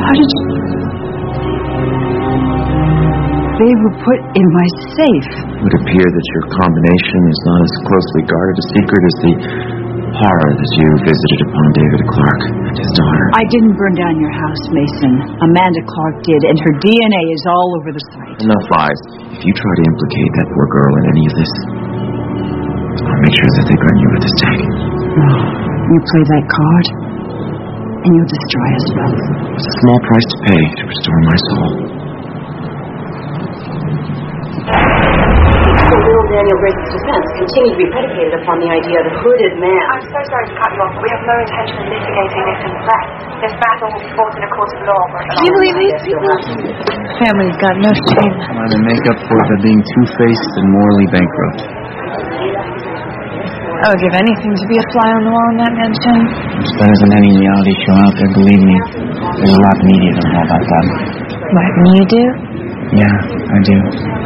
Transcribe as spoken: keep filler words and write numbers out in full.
How did you... They were put in my safe. It would appear that your combination is not as closely guarded a secret as the horror that you visited upon David Clark and his daughter. I didn't burn down your house, Mason. Amanda Clark did, and her D N A is all over the site. Enough lies. If you try to implicate that poor girl in any of this, I'll make sure that they burn you at the stake. Oh, you play that card, and you'll destroy us both. It's a small price to pay to restore my soul. Little Daniel Grace's defense continued to be predicated upon the idea of a hooded man. I'm so sorry to cut you off, but we have no intention of litigating this in press. This battle will be fought in a court of law. Can you believe these people? Family's got no shame. Trying to make up for it by being two-faced and morally bankrupt. I would give anything to be a fly on the wall in that mansion. There isn't any reality show out there, believe me. There's a lot the media don't know about that. What, and you do? Yeah, I do.